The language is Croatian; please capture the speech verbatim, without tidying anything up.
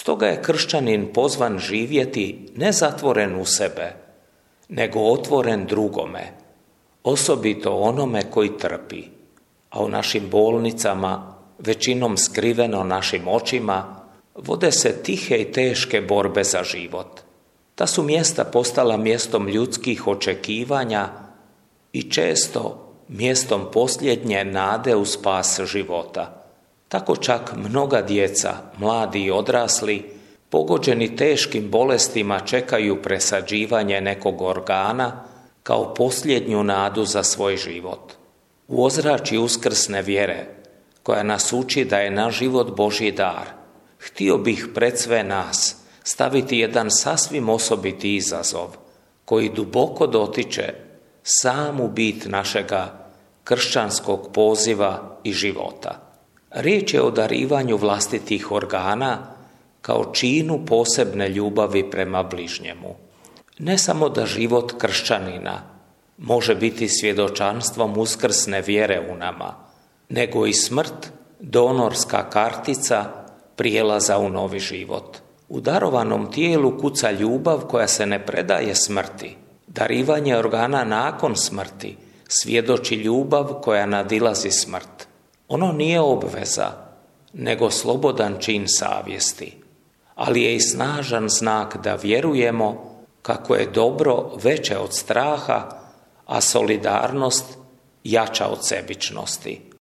Stoga je kršćanin pozvan živjeti ne zatvoren u sebe, nego otvoren drugome, osobito onome koji trpi, a u našim bolnicama, većinom skriveno našim očima, vode se tihe i teške borbe za život. Ta su mjesta postala mjestom ljudskih očekivanja i često mjestom posljednje nade u spas života. Tako čak mnoga djeca, mladi i odrasli, pogođeni teškim bolestima čekaju presađivanje nekog organa kao posljednju nadu za svoj život. U ozračju uskrsne vjere, koja nas uči da je naš život Božji dar, htio bih pred sve nas staviti jedan sasvim osobiti izazov, koji duboko dotiče samu bit našega kršćanskog poziva i života. Riječ je o darivanju vlastitih organa kao činu posebne ljubavi prema bližnjemu. Ne samo da život kršćanina može biti svjedočanstvom uskrsne vjere u nama, nego i smrt, donorska kartica prijelaza u novi život. U darovanom tijelu kuca ljubav koja se ne predaje smrti. Darivanje organa nakon smrti svjedoči ljubav koja nadilazi smrt. Ono nije obveza, nego slobodan čin savjesti, ali je i snažan znak da vjerujemo kako je dobro veće od straha, a solidarnost jača od sebičnosti.